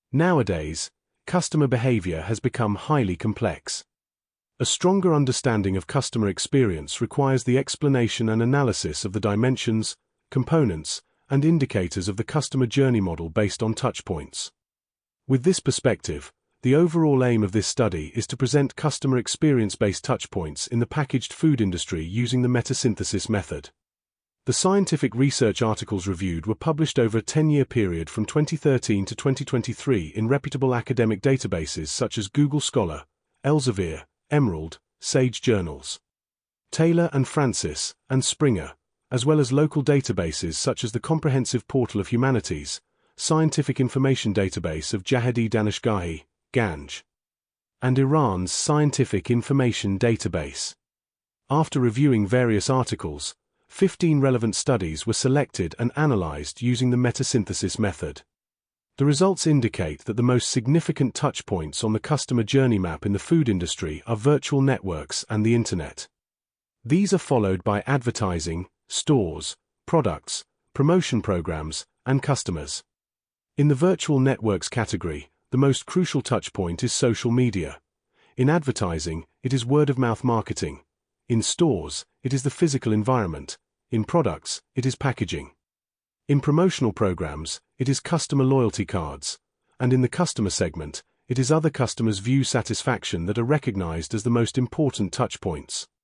Nowadays, customer behavior has become highly complex. A stronger understanding of customer experience requires the explanation and analysis of the dimensions, components, and indicators of the customer journey model based on touchpoints. With this perspective, the overall aim of this study is to present customer experience-based touchpoints in the packaged food industry using the metasynthesis method. The scientific research articles reviewed were published over a 10-year period from 2013 to 2023 in reputable academic databases such as Google Scholar, Elsevier, Emerald, Sage Journals, Taylor and Francis, and Springer, as well as local databases such as the Comprehensive Portal of Humanities, Scientific Information Database of Jahedi Danishgahi, Ganj, and Iran's Scientific Information Database. After reviewing various articles, 15 relevant studies were selected and analyzed using the metasynthesis method. The results indicate that the most significant touchpoints on the customer journey map in the food industry are virtual networks and the Internet. These are followed by advertising, stores, products, promotion programs, and customers. In the virtual networks category, the most crucial touchpoint is social media. In advertising, it is word-of-mouth marketing. In stores, it is the physical environment. In products, it is packaging. In promotional programs, it is customer loyalty cards. And in the customer segment, it is other customers' view satisfaction that are recognized as the most important touchpoints.